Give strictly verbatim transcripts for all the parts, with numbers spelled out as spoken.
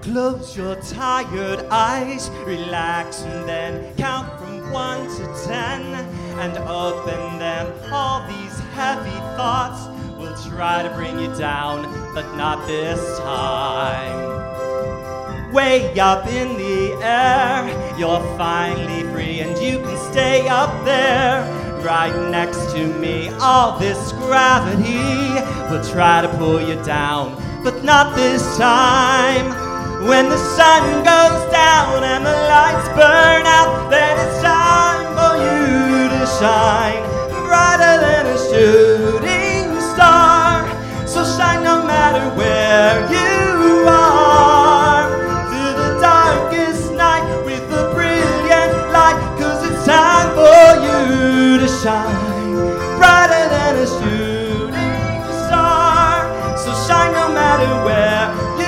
Close your tired eyes, relax, and then count from one to ten, and open them. All these heavy thoughts will try to bring you down, but not this time. Way up in the air, you're finally free, and you can stay up there, right next to me. All this gravity will try to pull you down, but not this time. When the sun goes down and the lights burn out, then it's time for you to shine, brighter than a shooting star. So shine no matter where you are, through the darkest night with a brilliant light, 'cause it's time for you to shine, brighter than a shooting star. So shine no matter where you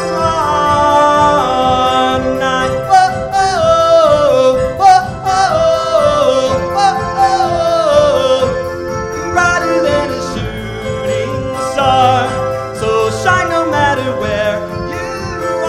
are tonight. Oh, oh, oh, oh, oh, oh, brighter than a shooting star. So shine no matter where you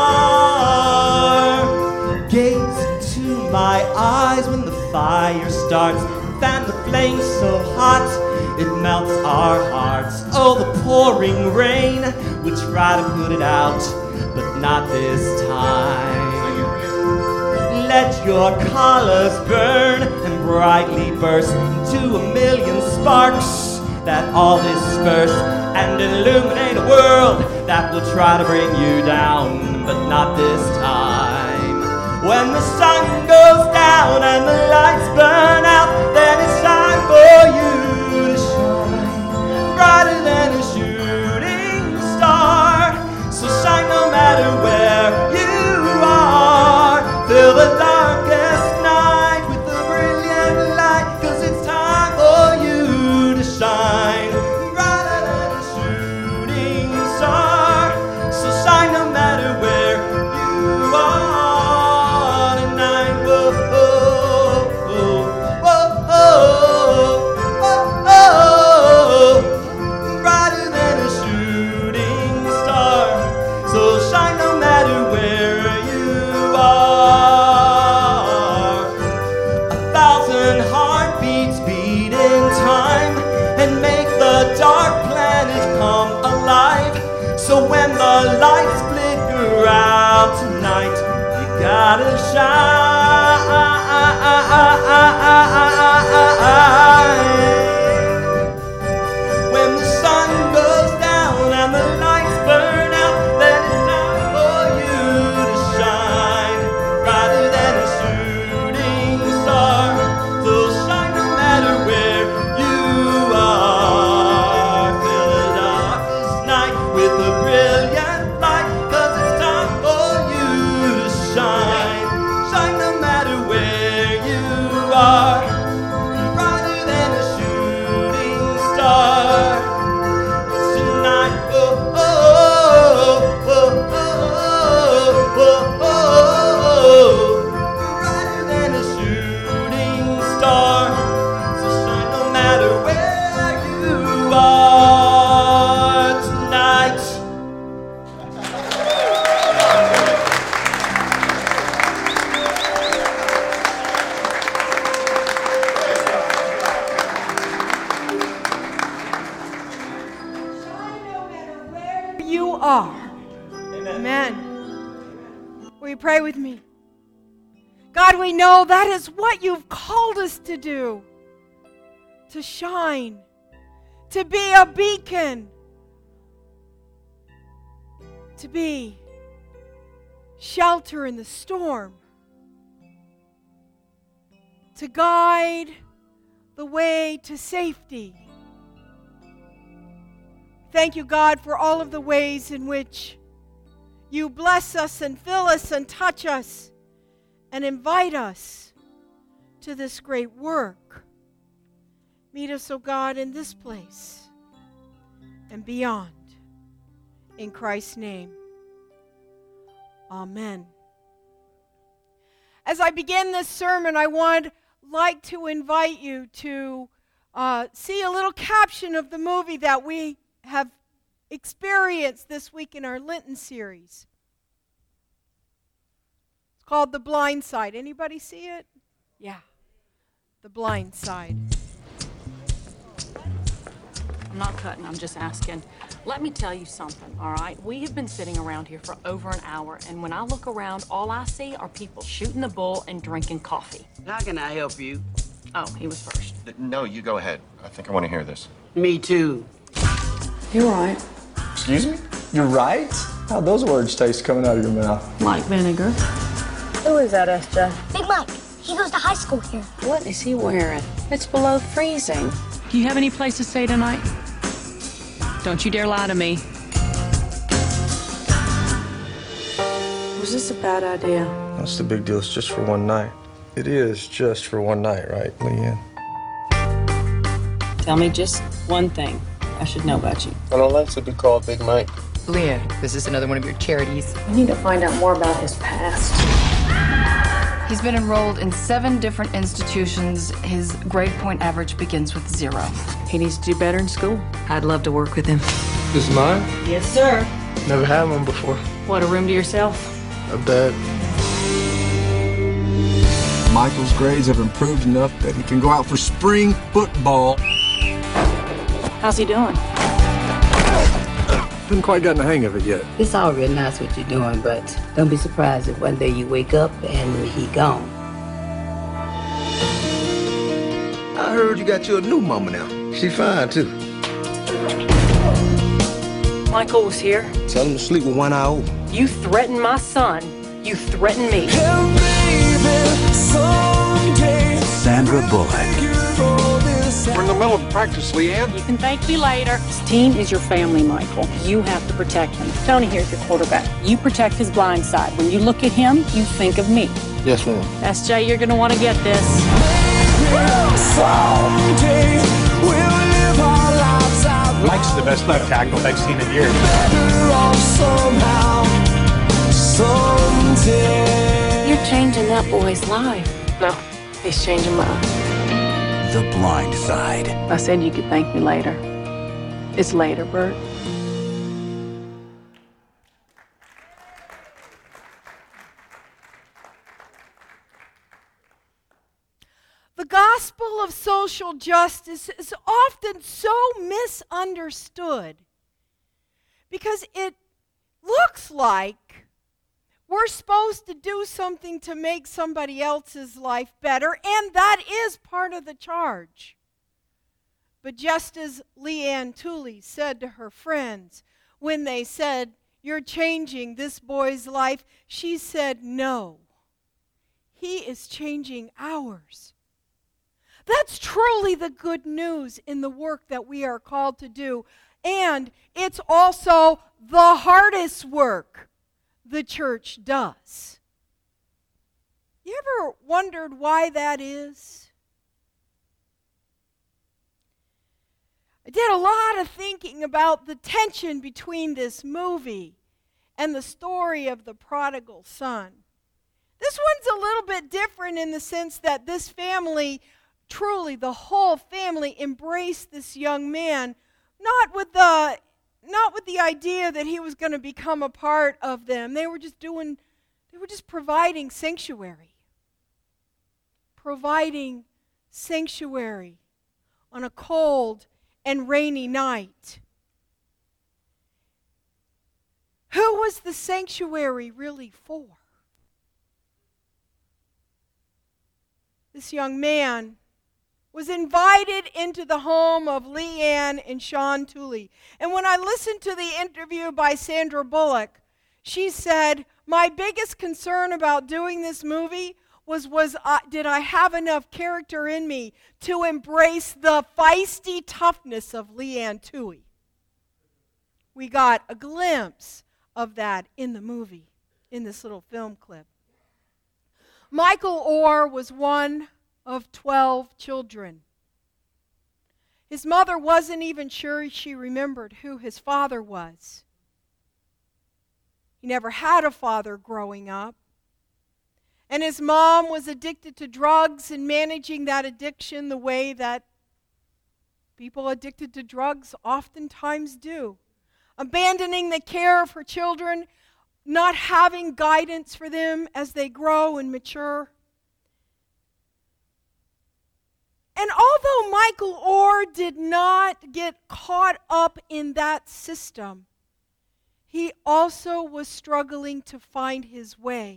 are. Gaze into my eyes when the fire starts. Fan the flames so hot it melts our hearts. Oh, the pouring rain will try to put it out, but not this time. Let your colors burn and brightly burst into a million sparks that all disperse and illuminate a world that will try to bring you down, but not this time. When the sun goes down and the lights burn out, then it's time for you to shine, brighter than a shooting star. So shine no matter where you are, fill the darkest night with a brilliant light, 'cause it's time for you to shine, brighter than a shooting star. So shine no matter where you are tonight. Whoa, whoa, whoa, whoa, whoa, whoa, whoa, brighter than a shooting star. So shine no matter where you are. A thousand heartbeats beat in time and make the dark planet come alive. So when the lights flicker out tonight, you gotta shine. When the sun goes down and the lights burn out, then it's time for you to shine, brighter than a shooting star. So shine no matter where you are, fill the darkest night with a brilliant light, 'cause it's time for you to shine, shine no matter where you are, brighter than a shooting star. Tonight, oh, oh, oh, oh, oh, oh, brighter than a shooting star. So shine no matter where you are tonight. You are. Amen. Will you pray with me? God, we know that is what you've called us to do. To shine. To be a beacon. To be shelter in the storm. To guide the way to safety. Thank you, God, for all of the ways in which you bless us and fill us and touch us and invite us to this great work. Meet us, O God, in this place and beyond. In Christ's name, amen. As I begin this sermon, I would like to invite you to uh, see a little caption of the movie that we have experienced this week in our Lenten series. It's called The Blind Side. Anybody see it? Yeah. The Blind Side. I'm not cutting, I'm just asking. Let me tell you something, all right? We have been sitting around here for over an hour, and when I look around, all I see are people shooting the bull and drinking coffee. How can I help you? Oh, he was first. No, you go ahead. I think I want to hear this. Me too. You're right. Excuse me? You're right? How'd those words taste coming out of your mouth? Like vinegar. Who is that, S J? Big Mike. He goes to high school here. What is he wearing? It's below freezing. Do you have any place to stay tonight? Don't you dare lie to me. Was this a bad idea? What's the big deal? It's just for one night. It is just for one night, right, Leanne? Tell me just one thing I should know about you. I don't like to be called Big Mike. Leah, is this another one of your charities? I need to find out more about his past. He's been enrolled in seven different institutions. His grade point average begins with zero. He needs to do better in school. I'd love to work with him. This is mine? Yes, sir. Never had one before. What, a room to yourself? A bed. Michael's grades have improved enough that he can go out for spring football. How's he doing? Haven't quite gotten the hang of it yet. It's all real nice what you're doing, but don't be surprised if one day you wake up and he gone. I heard you got you a new mama now. She fine, too. Michael was here. Tell him to sleep with one eye open. You threatened my son. You threatened me. Sandra Bullock. We're in the middle of practice, Leanne. You can thank me later. This team is your family, Michael. You have to protect him. Tony here's your quarterback. You protect his blind side. When you look at him, you think of me. Yes, ma'am. S J, you're going to want to get this. Mike's the best left tackle I've seen in years. You're changing that boy's life. No, he's changing mine. The Blind Side. I said you could thank me later. It's later, Bert. The gospel of social justice is often so misunderstood because it looks like we're supposed to do something to make somebody else's life better, and that is part of the charge. But just as Leanne Tooley said to her friends when they said, "You're changing this boy's life," she said, "No, he is changing ours." That's truly the good news in the work that we are called to do. And it's also the hardest work the church does. You ever wondered why that is? I did a lot of thinking about the tension between this movie and the story of the prodigal son. This one's a little bit different in the sense that this family, truly the whole family, embraced this young man, not with the not with the idea that he was going to become a part of them. They were just doing, they were just providing sanctuary. Providing sanctuary on a cold and rainy night. Who was the sanctuary really for? This young man was invited into the home of Leanne and Sean Tooley. And when I listened to the interview by Sandra Bullock, she said, "My biggest concern about doing this movie was, was uh, did I have enough character in me to embrace the feisty toughness of Leanne Tooley?" We got a glimpse of that in the movie, in this little film clip. Michael Orr was one of twelve children. His mother wasn't even sure she remembered who his father was. He never had a father growing up. And his mom was addicted to drugs and managing that addiction the way that people addicted to drugs oftentimes do. Abandoning the care of her children not having guidance for them as they grow and mature. And although Michael Oher did not get caught up in that system, he also was struggling to find his way.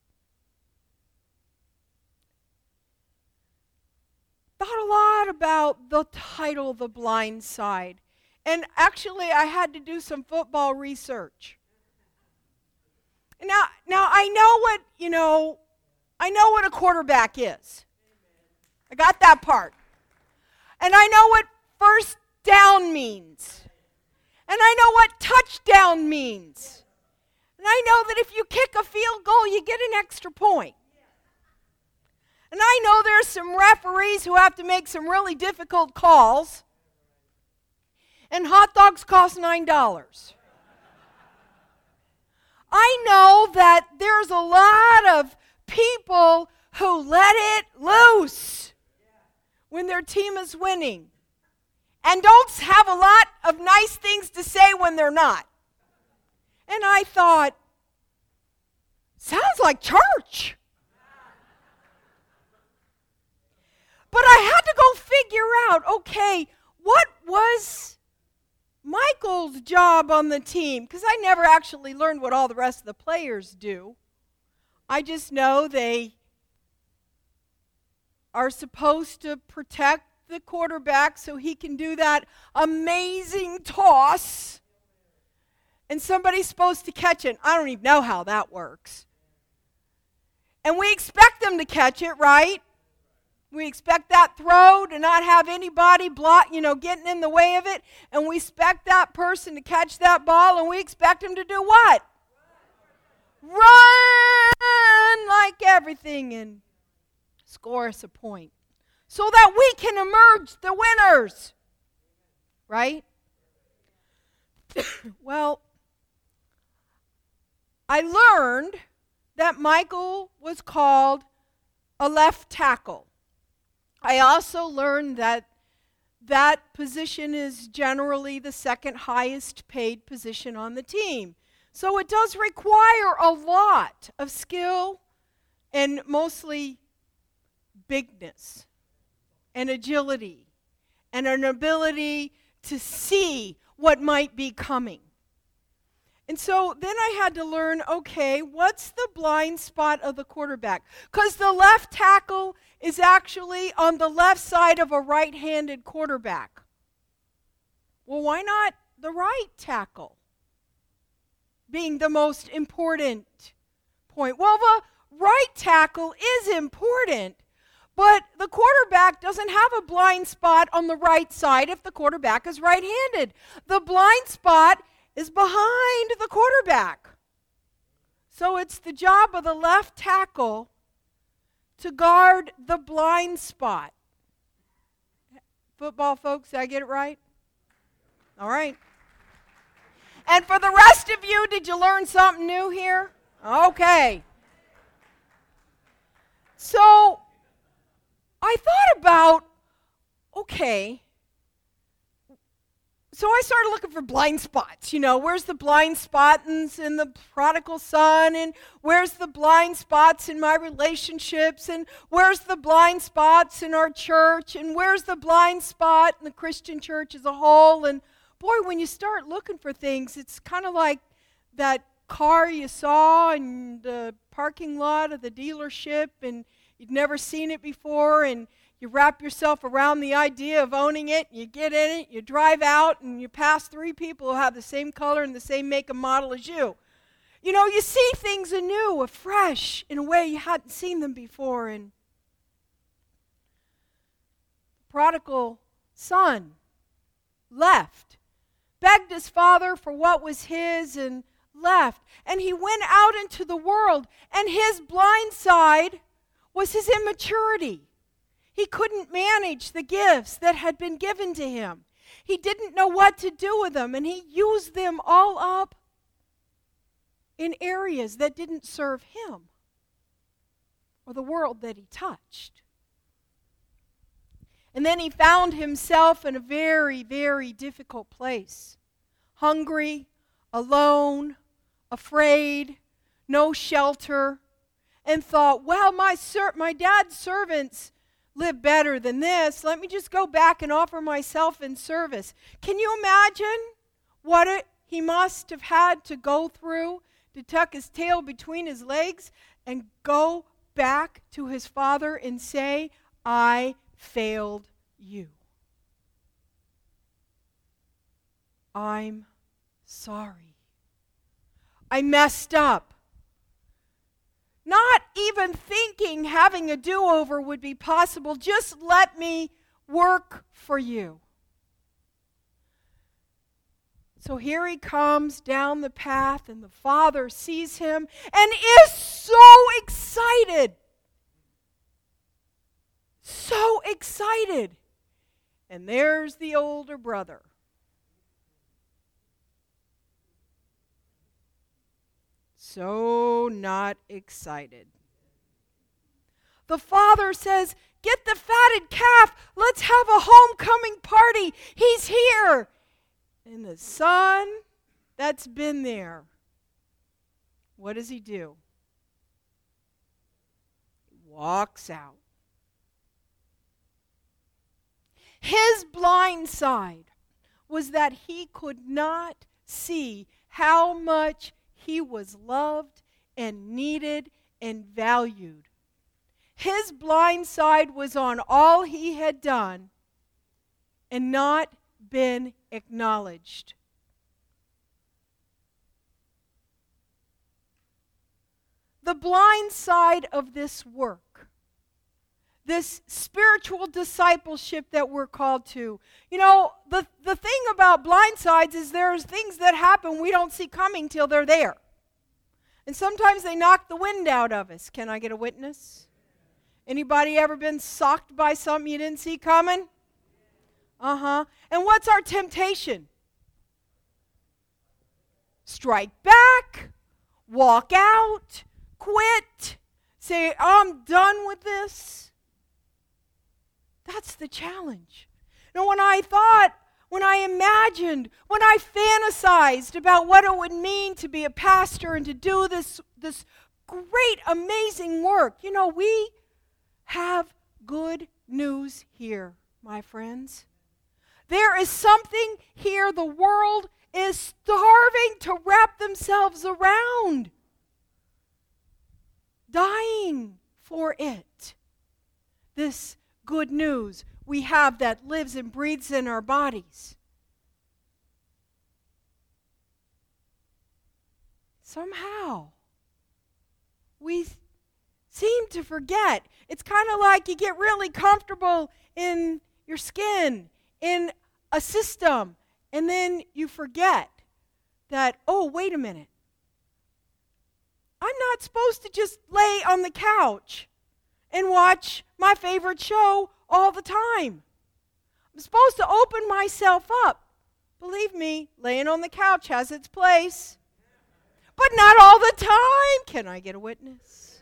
Thought a lot about the title, The Blind Side. And actually, I had to do some football research. Now, now I know what, you know, I know what a quarterback is. I got that part. And I know what first down means. And I know what touchdown means. And I know that if you kick a field goal, you get an extra point. And I know there's some referees who have to make some really difficult calls. And hot dogs cost nine dollars. I know that there's a lot of people who let it loose when their team is winning and don't have a lot of nice things to say when they're not. And I thought, sounds like church. But I had to go figure out, okay, what was Michael's job on the team? Because I never actually learned what all the rest of the players do. I just know they are supposed to protect the quarterback so he can do that amazing toss. And somebody's supposed to catch it. I don't even know how that works. And we expect them to catch it, right? We expect that throw to not have anybody block, you know, getting in the way of it. And we expect that person to catch that ball, and we expect them to do what? Run like everything and score us a point so that we can emerge the winners. Right? Well, I learned that Michael was called a left tackle. I also learned that that position is generally the second highest paid position on the team. So it does require a lot of skill and mostly bigness and agility and an ability to see what might be coming. And so then I had to learn, okay, what's the blind spot of the quarterback? Because the left tackle is actually on the left side of a right-handed quarterback. Well, why not the right tackle being the most important point? Well, the right tackle is important, but the quarterback doesn't have a blind spot on the right side if the quarterback is right-handed. The blind spot is behind the quarterback. So it's the job of the left tackle to guard the blind spot. Football folks, did I get it right? All right. And for the rest of you, did you learn something new here? Okay. So I thought about, okay, so I started looking for blind spots. You know, where's the blind spots in the prodigal son? And where's the blind spots in my relationships? And where's the blind spots in our church? And where's the blind spot in the Christian church as a whole? And boy, when you start looking for things, it's kind of like that car you saw in the parking lot of the dealership and you'd never seen it before, and you wrap yourself around the idea of owning it, you get in it, you drive out, and you pass three people who have the same color and the same make and model as you. You know, you see things anew, afresh, in a way you hadn't seen them before. And the prodigal son left, begged his father for what was his, and left. And he went out into the world, and his blind side was his immaturity. He couldn't manage the gifts that had been given to him. He didn't know what to do with them, and he used them all up in areas that didn't serve him or the world that he touched. And then he found himself in a very, very difficult place. Hungry, alone, afraid, no shelter, and thought, well, my ser- my dad's servants live better than this. Let me just go back and offer myself in service. Can you imagine what it, he must have had to go through to tuck his tail between his legs and go back to his father and say, I failed you. I'm sorry. I messed up. Not even thinking having a do-over would be possible. Just let me work for you. So here he comes down the path, and the father sees him and is so excited. So excited. And there's the older brother. So not excited. The father says, get the fatted calf. Let's have a homecoming party. He's here. And the son that's been there, what does he do? He walks out. His blind side was that he could not see how much he was loved and needed and valued. His blind side was on all he had done and not been acknowledged. The blind side of this work, this spiritual discipleship that we're called to. You know, the, the thing about blind sides is there's things that happen we don't see coming till they're there. And sometimes they knock the wind out of us. Can I get a witness? Anybody ever been socked by something you didn't see coming? Uh-huh. And what's our temptation? Strike back, walk out, quit, say, I'm done with this. That's the challenge. Now, when I thought, when I imagined, when I fantasized about what it would mean to be a pastor and to do this, this great, amazing work, you know, we have good news here, my friends. There is something here the world is starving to wrap themselves around, dying for it. This good news we have that lives and breathes in our bodies. Somehow, we seem to forget. It's kind of like you get really comfortable in your skin, in a system, and then you forget that, oh, wait a minute. I'm not supposed to just lay on the couch and watch my favorite show all the time. I'm supposed to open myself up. Believe me, laying on the couch has its place, but not all the time. Can I get a witness?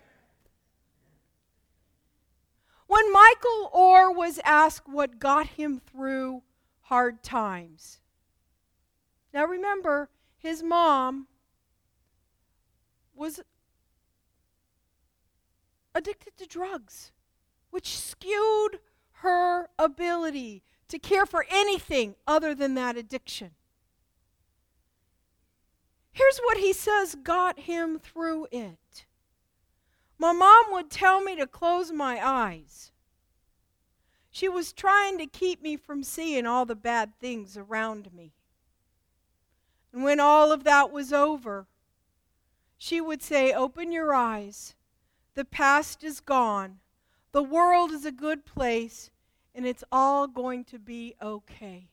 When Michael Oher was asked what got him through hard times. Now remember, his mom was addicted to drugs, which skewed her ability to care for anything other than that addiction. Here's what he says got him through it. My mom would tell me to close my eyes. She was trying to keep me from seeing all the bad things around me. And when all of that was over, she would say, open your eyes. The past is gone. The world is a good place, and it's all going to be okay.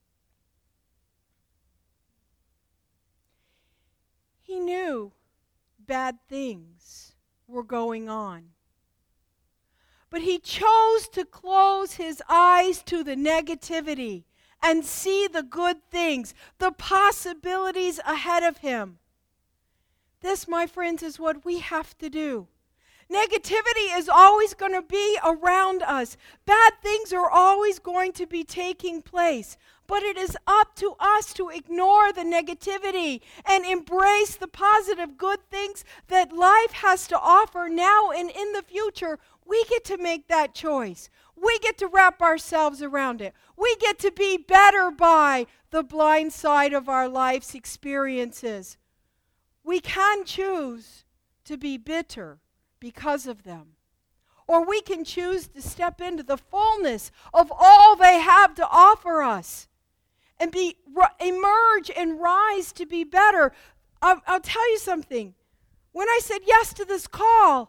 He knew bad things were going on. But he chose to close his eyes to the negativity and see the good things, the possibilities ahead of him. This, my friends, is what we have to do. Negativity is always going to be around us. Bad things are always going to be taking place. But it is up to us to ignore the negativity and embrace the positive good things that life has to offer now and in the future. We get to make that choice. We get to wrap ourselves around it. We get to be better by the blind side of our life's experiences. We can choose to be bitter because of them. Or we can choose to step into the fullness of all they have to offer us and be emerge and rise to be better. I'll, I'll tell you something. When I said yes to this call,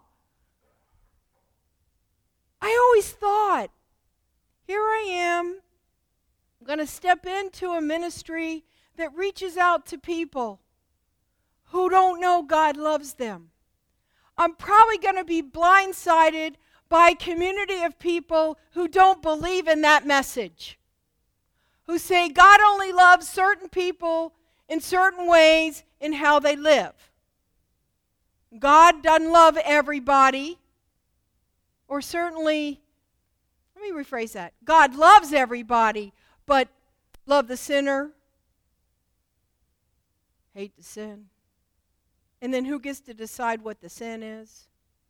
I always thought, here I am, I'm going to step into a ministry that reaches out to people who don't know God loves them. I'm probably going to be blindsided by a community of people who don't believe in that message, who say God only loves certain people in certain ways in how they live. God doesn't love everybody, or certainly, let me rephrase that. God loves everybody, but love the sinner, hate the sin. And then who gets to decide what the sin is?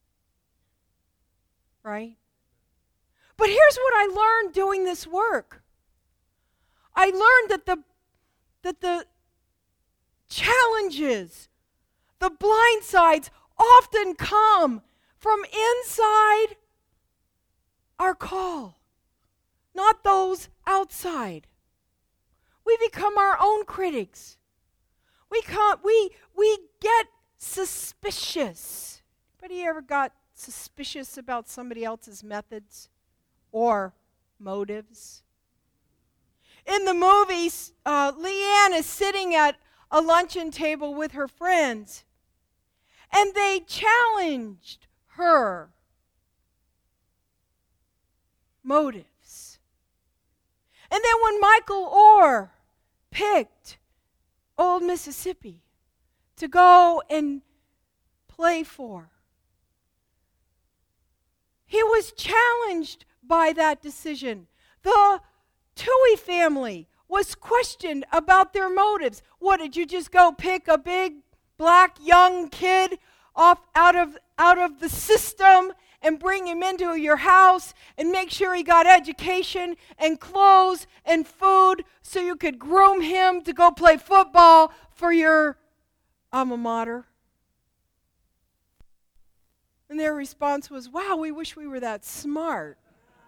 Right? But here's what I learned doing this work. I learned that the that the challenges, the blind sides often come from inside our call, not those outside. We become our own critics. We can't, we we get suspicious. Anybody ever got suspicious about somebody else's methods or motives? In the movies, uh, Leanne is sitting at a luncheon table with her friends, and they challenged her motives. And then when Michael Orr picked Old Mississippi to go and play for, he was challenged by that decision. The Toohey family was questioned about their motives. What, did you just go pick a big black young kid off out of out of the system and bring him into your house and make sure he got education and clothes and food so you could groom him to go play football for your alma mater? And their response was, wow, we wish we were that smart.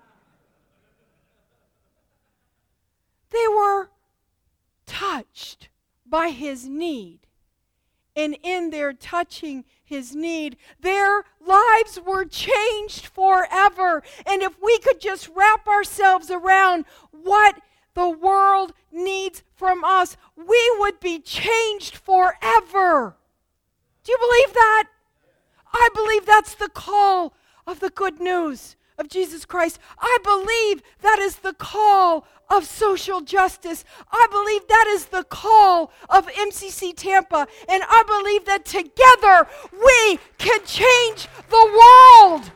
They were touched by his need. And in their touching his need, their lives were changed forever. And if we could just wrap ourselves around what the world needs from us, we would be changed forever. Do you believe that? I believe that's the call of the good news of Jesus Christ. I believe that is the call of social justice. I believe that is the call of M C C Tampa. And I believe that together we can change the world.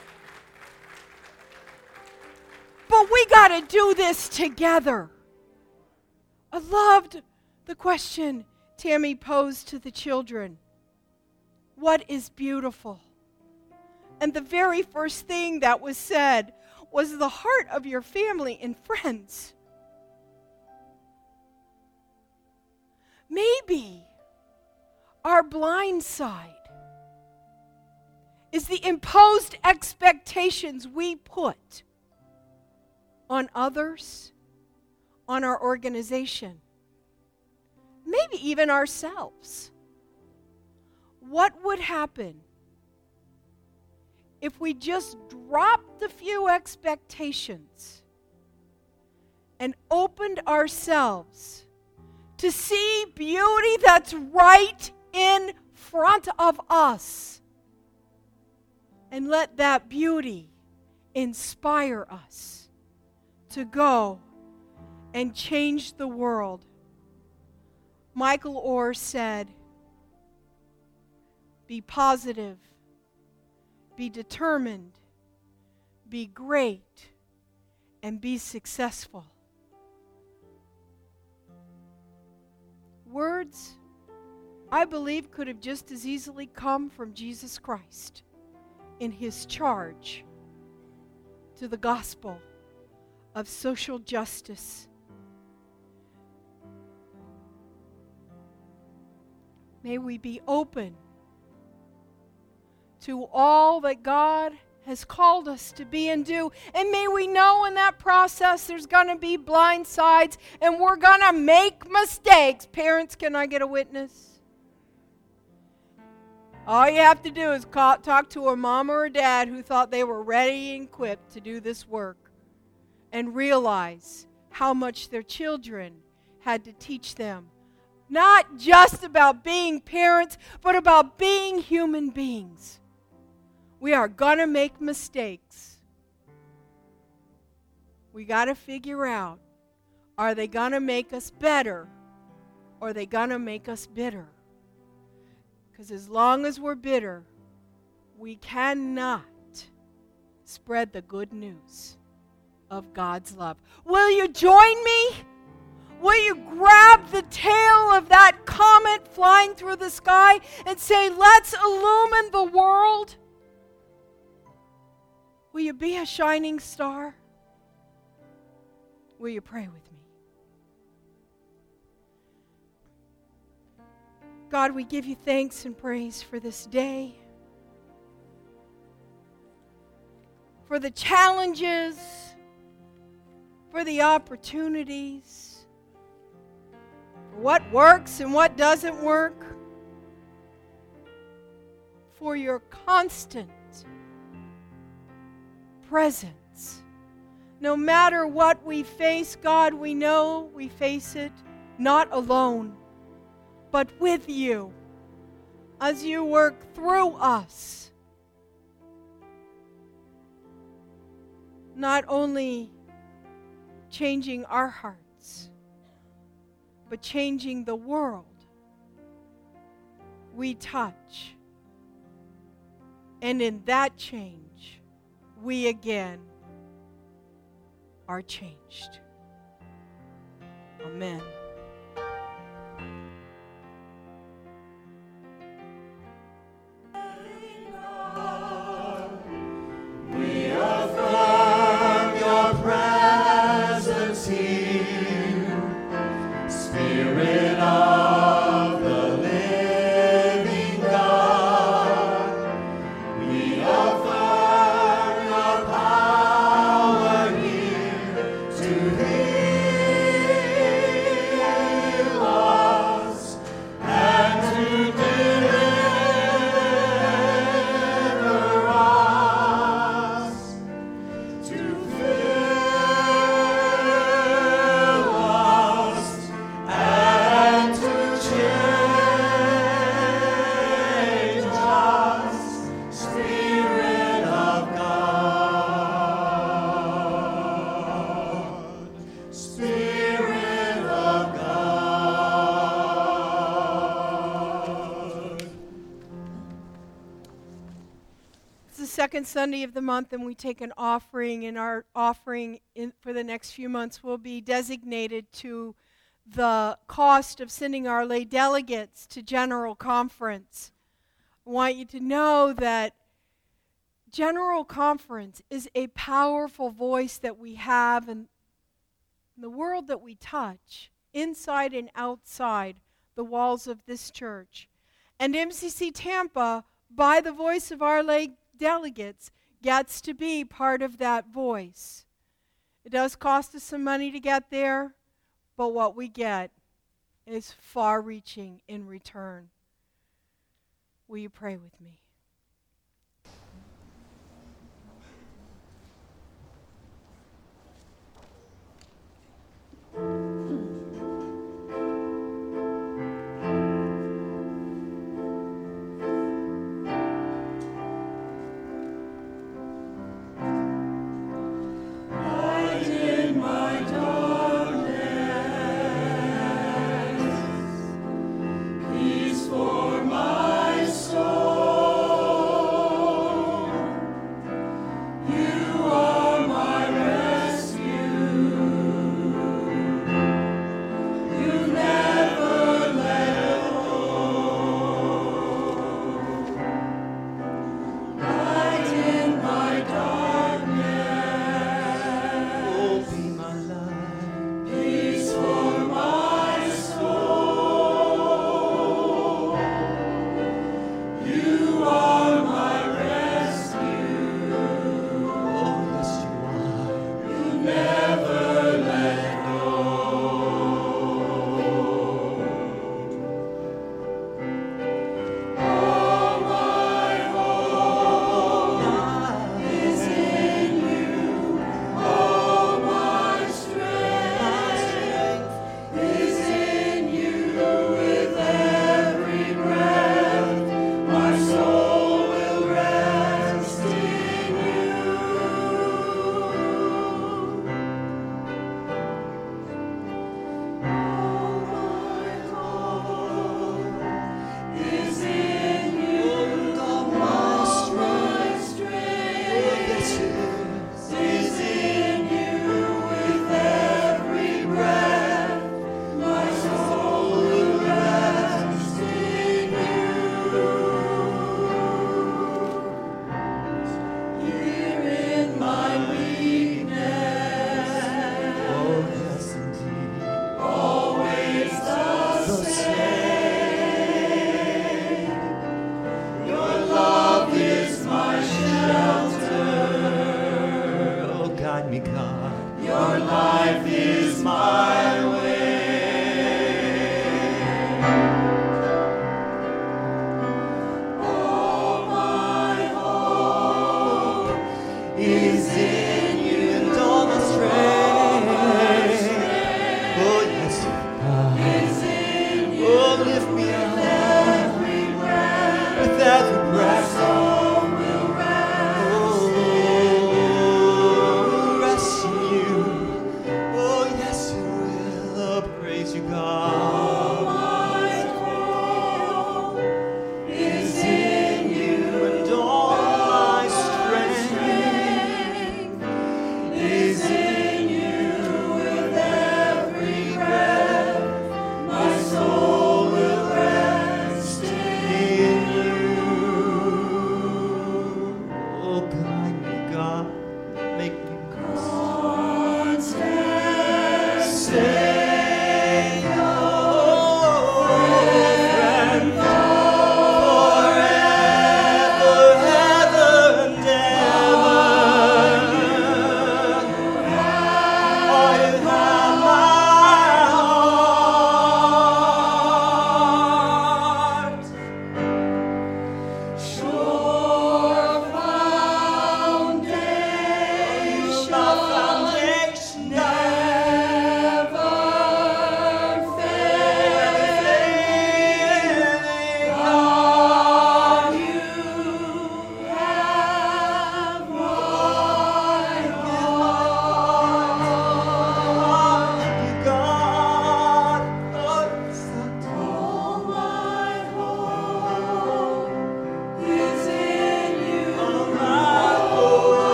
But we got to do this together. I loved the question Tammy posed to the children. What is beautiful? And the very first thing that was said was the heart of your family and friends. Maybe our blind side is the imposed expectations we put on others, on our organization, maybe even ourselves. What would happen if we just dropped a few expectations and opened ourselves to see beauty that's right in front of us, and let that beauty inspire us to go and change the world? Michael Orr said, be positive, be determined, be great, and be successful. words, I believe, could have just as easily come from Jesus Christ in his charge to the gospel of social justice. May we be open to all that God has called us to be and do. And may we know in that process there's going to be blind sides and we're going to make mistakes. Parents, can I get a witness? All you have to do is call, talk to a mom or a dad who thought they were ready and equipped to do this work and realize how much their children had to teach them. Not just about being parents, but about being human beings. We are going to make mistakes. We got to figure out, are they going to make us better or are they going to make us bitter? Because as long as we're bitter, we cannot spread the good news of God's love. Will you join me? Will you grab the tail of that comet flying through the sky and say, let's illumine the world? Will you be a shining star? Will you pray with me? God, we give you thanks and praise for this day, for the challenges, for the opportunities, for what works and what doesn't work, for your constant presence. No matter what we face, God, we know we face it not alone, but with you as you work through us. Not only changing our hearts, but changing the world we touch. And in that change, we again are changed. Amen. We affirm your presence here, Spirit of the living God. We affirm your power here to heal us and to deliver us, to fill us and to change us, Spirit of God, Spirit of God. It's the second Sunday of the month, and we take an offering, and our offering in, for the next few months will be designated to the cost of sending our lay delegates to General Conference. I want you to know that General Conference is a powerful voice that we have in the world that we touch, inside and outside the walls of this church. And M C C Tampa, by the voice of our lay delegates, gets to be part of that voice. It does cost us some money to get there, but what we get is far-reaching in return. Will you pray with me?